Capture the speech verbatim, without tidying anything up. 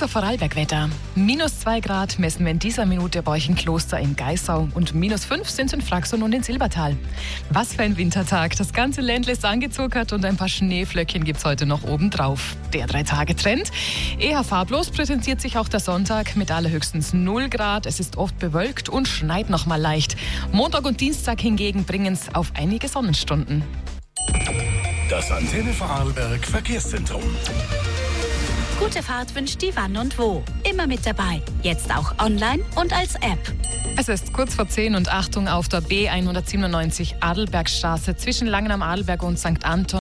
Unser Vorarlbergwetter. Minus zwei Grad messen wir in dieser Minute bei euch in Kloster in Geissau und minus fünf sind es in Fraxon und in Silbertal. Was für ein Wintertag. Das ganze Ländle ist angezuckert und ein paar Schneeflöckchen gibt es heute noch obendrauf. Der Drei-Tage-Trend. Eher farblos präsentiert sich auch der Sonntag mit allerhöchstens null Grad. Es ist oft bewölkt und schneit noch mal leicht. Montag und Dienstag hingegen bringen es auf einige Sonnenstunden. Das Antenne Vorarlberg Verkehrszentrum. Gute Fahrt wünscht die Wann und Wo. Immer mit dabei. Jetzt auch online und als App. Es ist kurz vor zehn und Achtung auf der B hundertsiebenundneunzig Adelbergstraße zwischen Langen am Adelberg und Sankt Anton.